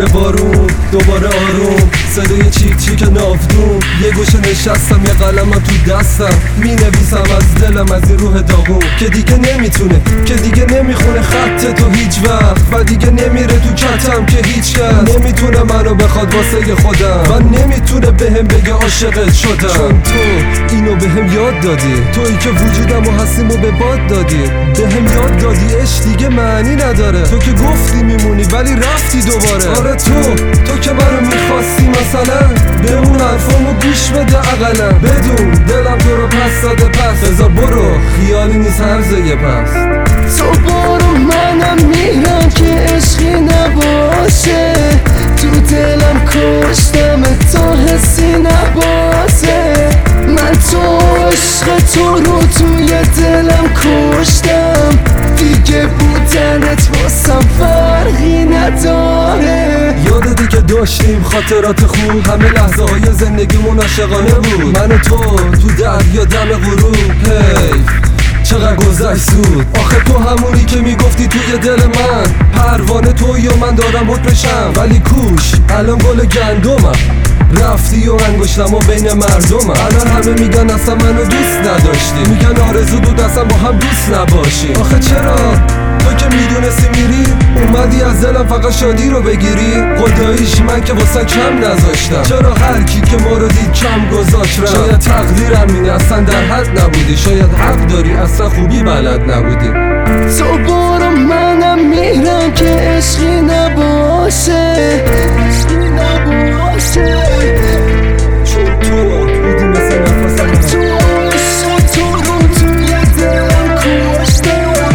دوباره بارون، دوباره آروم، صدای چیک چیک نافدون. یه گوشه نشستم یه قلم تو دستم، می نویسم از دلم از این روح داغون که دیگه نمیتونه، که دیگه نمیخونه خط تو هیچ وقت و دیگه نمیره تو کتم که هیچ کس نمیتونه منو بخواد واسه خودم و نمیتونه بهم بگه عاشقت شدم. چون تو اینو بهم یاد دادی، تویی که وجودم و هستیمو به باد دادی، بهم یاد دادی عشق دیگه معنی نداره. تو که گفتی میمونی ولی رفتی دوباره. آره تو که منو میخواستی مثلا، بمون حرفامو گوش بده اقلا، بدون دلم تو رو پس داده پس، بذار برو خیالی نیست هرزه پس. تو برو منم میرم که عشقی نباشه، تو دلم کشتم تا حسی نباشه. من تو عشق تو رو توی دلم کشتم، دیگه بودنت واسم فرقی نداره. یادتی که داشتیم خاطرات خوب، همه لحظه های زندگیمون عاشقانه بود. من و تو دریا دم غروب، چقدر گذشت زود. آخه تو همونی که میگفتی توی دل من، پروانه تو یا من دارم حکمشم، ولی کوش الان گل گندمم، رفتی و انگشتم و بین مردمم. الان همه میگن اصلا منو دوست نداشتی، میگن آرزو بود اصلا با هم دوست نباشی. آخه چرا تو که میدونستی میری، اومدی از دلم فقط شادی رو بگیری؟ خداییش من که واسه کم نذاشتم، چرا هر کی که ما رو دید کم گذاشت؟ شاید تقدیرم اینه اصلا در حد نبودی، شاید حق داری اصلا خوبی بلد نبودی. تو برو منم میرم که عشقی نباشه، عشقی نباشه. چون تو بودی مثل نفسم، تو عشق تو رو توی دلم کشتم،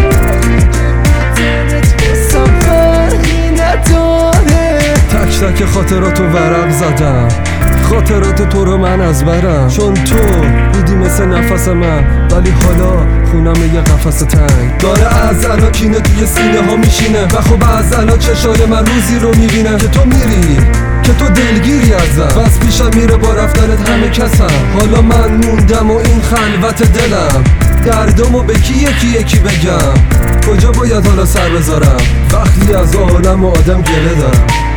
دلت واسم فرقی نداره. تک تک خاطراتو ورق زدم، خاطرات تو رو من از برم. چون تو بودی مثل نفس من، ولی حالا خونم یه قفس تنگ داره. از الان کینه توی سینه ها میشینه و خب از الان چشای من روزی رو میبینه که تو میری، که تو دلگیری ازم، بس پیشم میره با رفتنت همه کسم. حالا من موندم و این خلوت دلم، دردمو به کی یکی یکی بگم؟ کجا باید حالا سر بذارم وقتی از عالم و آدم گله دارم؟